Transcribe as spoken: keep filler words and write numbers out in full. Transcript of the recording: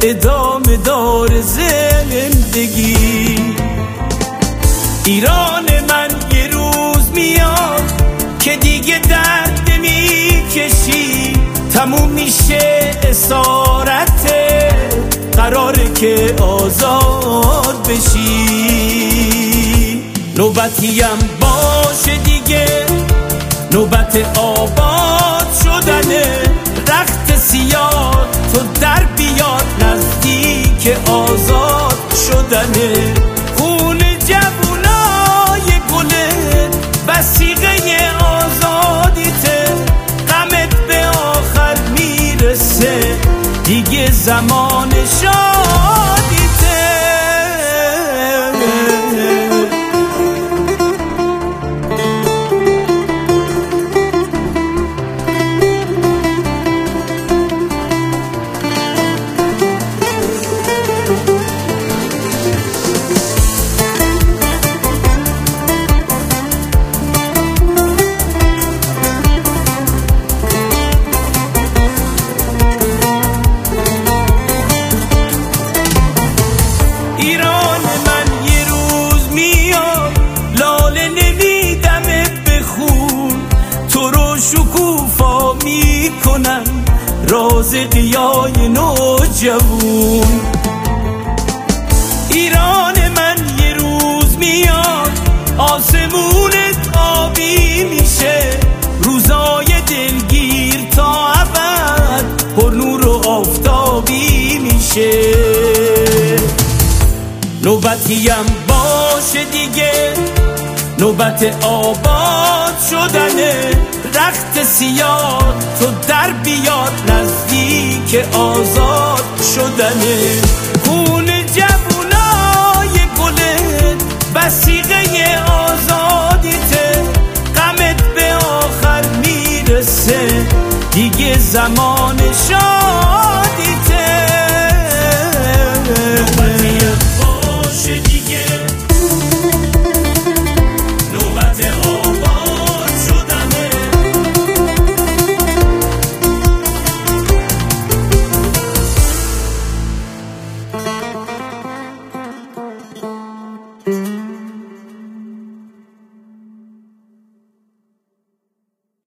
ادامه دار زندگی. ایران من یه روز میاد که دیگه درد نمیکشی، تموم میشه اسارته، قراره که آزاد بشی. نوبتیم باشه دیگه، نوبت آباد شدنه، رخت سیاه تو در بیاد، نزدیک آزاد شدنه. خون جوونای گله وثیقه آزادیته، غمت به آخر میرسه، دیگه زمان شادیته. ایران من یه روز میاد، لاله نمیدمه بخون، تو رو شکوفا میکنم، راز قیای نوجوون. ایران من یه روز میاد، آسمونت آبی میشه، روزای دلگیر تا ابد پر نور و آفتابی میشه. نوبتیم باشه دیگه، نوبت آباد شدنه، رخت سیاه تو در بیاد، نزدیک آزاد شدنه. خون جوونای گله وثیقه آزادیته، غمت به آخر میرسه، دیگه زمان